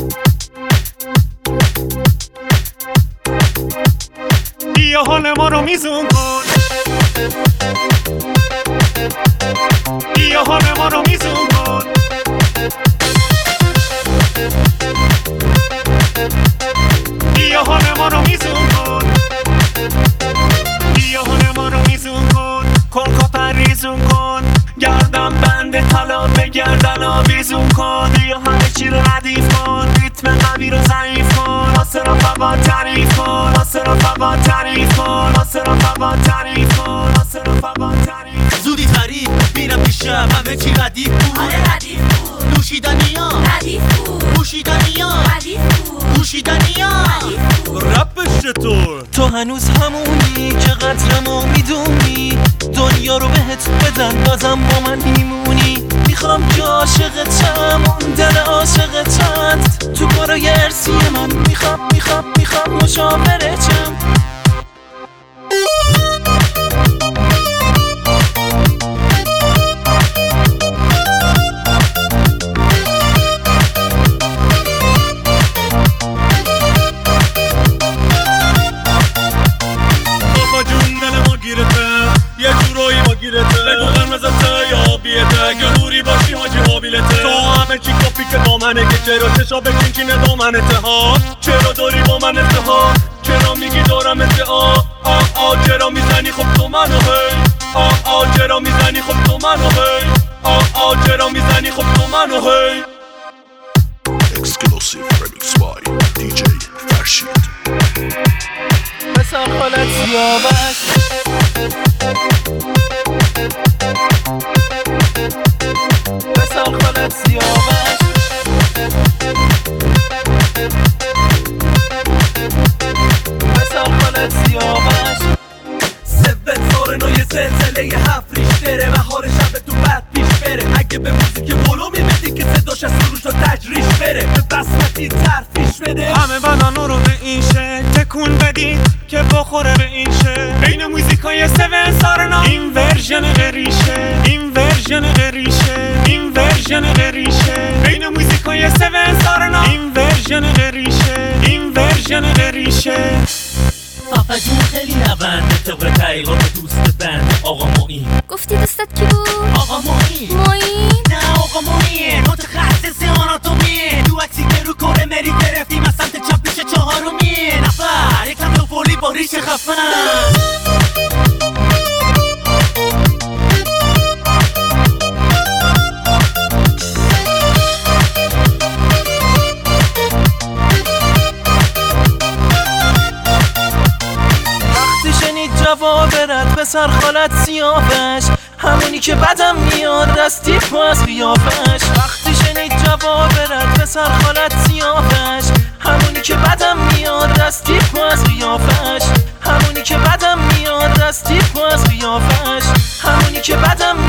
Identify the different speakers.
Speaker 1: بیا حال ما رو میزون کن، بیا حال ما رو میزون کن، بیا حال ما رو میزون کن، بیا حال ما رو میزون کن، کن پریزون کن، گردم بند طلا به گردن آویزون کن، بیا همه چی رو ردیف کن، ریتم قوی رو ضعیف کن، واسه رفقا تعریف کن، واسه رفقا تعریف کن، واسه رفقا تعریف کن، واسه رفقا تعریف.
Speaker 2: زودی تعریف میرم پیشم، همه چی ردیف بود،
Speaker 3: آره ردیف بود،
Speaker 2: نوشیدنیا
Speaker 3: ردیف بود،
Speaker 2: پوشیدنیا
Speaker 3: ردیف بود،
Speaker 2: پوشیدنیا
Speaker 4: رپش چطور؟
Speaker 2: تو هنوز همونی که قدرمو میدونی، دنیا رو بهت بدن بازم با من میمونی، میخوام که عاشقتم اون دل عاشقتت تو کارای ارسی من، میخوام مشاورتم.
Speaker 4: آقا جون دل ما گیرته، یه جورایی ما گیرته، بگو قرمزته یا آبیته، اگه دوری باشی حاجی قابیلته، تو همه چی کافی که با منه، که چرا چشا بکینچینه دامنته ها، چرا داری با من اتحاد، چرا میگی دارم ادعا، چرا میزنی خب تو منو هی، چرا میزنی خب تو منو هی، چرا میزنی خب تو منو هی.
Speaker 5: Exclusive remix by DJ Farshid.
Speaker 2: بسر خالت سیاوش، بسر خالت سیاوش، بسر خالت سیاوش.
Speaker 6: سبت سارنو یه زلزله هفت ریشتره، بهار شب تو بد پیش بره، اگه به موزیک بولو میبدی که صداش از سروش و تجریش بره، به بسمتی ترفیش بده،
Speaker 1: همه بدن رو به این شه تکون بدید که بخوره به این شه، بین موزیکای سون سارنا این ورژن غریشه، این ورژن غریشه، این ورژن غریشه، بین موزیکای سون سارنا این ورژن غریشه، این ورژن غریشه.
Speaker 2: پاپا جون خیلی نونده طبق تحقیقات دوست بند آقا معین.
Speaker 3: گفتی دوستت کی بود؟
Speaker 2: آقا معین.
Speaker 3: معین؟
Speaker 2: نه آقا معین متخصص آناتومیه، تو عکسی که رو کره مری گرفتیم از سمت چپ پیش چهارمیه، نفر یکم تو فولی با ریش خفن. جواب رد به سر خالت سیاوش، همونی که بدم میاد از تیپ و از قیافش، وقتی شنید جواب رد به سر خالت سیاوش، همونی که بدم میاد از تیپ و از قیافش، همونی که بدم میاد از تیپ و از قیافش، همونی که بدم